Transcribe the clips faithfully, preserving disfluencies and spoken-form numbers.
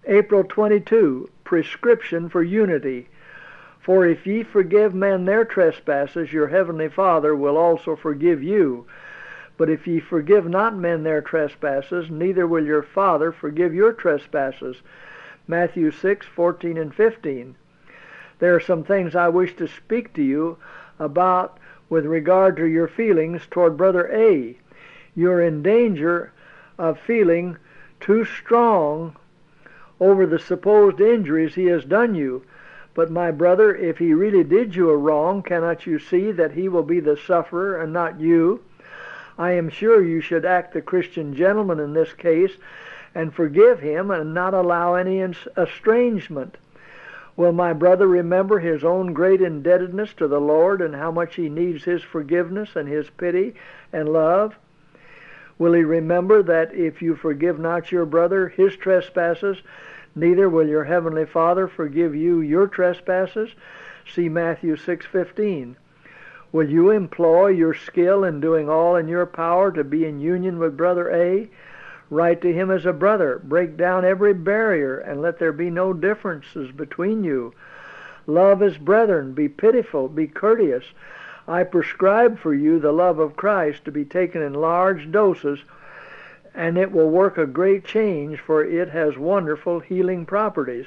April twenty-second, prescription for unity. For if ye forgive men their trespasses, your heavenly Father will also forgive you. But if ye forgive not men their trespasses, neither will your Father forgive your trespasses. Matthew six, fourteen and fifteen. There are some things I wish to speak to you about with regard to your feelings toward Brother A. You're in danger of feeling too strong over the supposed injuries he has done you. But my brother, if he really did you a wrong, cannot you see that he will be the sufferer and not you? I am sure you should act the Christian gentleman in this case and forgive him and not allow any estrangement. Will my brother remember his own great indebtedness to the Lord and how much he needs his forgiveness and his pity and love? Will he remember that if you forgive not your brother his trespasses, neither will your heavenly Father forgive you your trespasses? See Matthew six fifteen. Will you employ your skill in doing all in your power to be in union with Brother A? Write to him as a brother. Break down every barrier, and let there be no differences between you. Love as brethren. Be pitiful. Be courteous. I prescribe for you the love of Christ to be taken in large doses, and it will work a great change, for it has wonderful healing properties.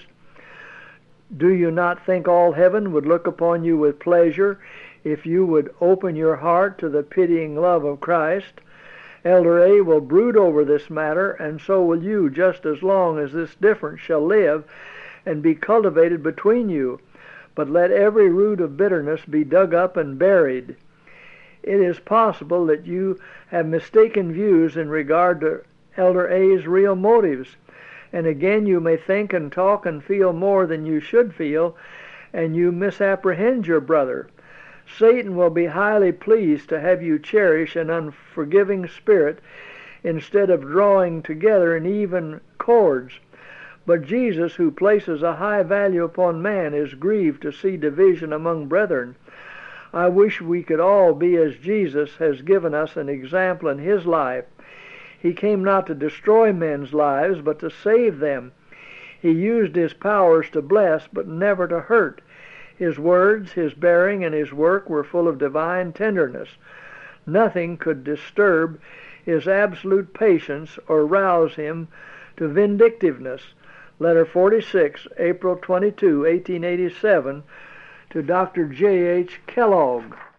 Do you not think all heaven would look upon you with pleasure if you would open your heart to the pitying love of Christ? Elder A will brood over this matter, and so will you, just as long as this difference shall live and be cultivated between you. But let every root of bitterness be dug up and buried. It is possible that you have mistaken views in regard to Elder A's real motives, and again you may think and talk and feel more than you should feel, and you misapprehend your brother. Satan will be highly pleased to have you cherish an unforgiving spirit instead of drawing together in even cords. But Jesus, who places a high value upon man, is grieved to see division among brethren. I wish we could all be as Jesus has given us an example in his life. He came not to destroy men's lives, but to save them. He used his powers to bless, but never to hurt. His words, his bearing, and his work were full of divine tenderness. Nothing could disturb his absolute patience or rouse him to vindictiveness. Letter forty-six, April twenty-second, eighteen eighty-seven, to Doctor J H Kellogg.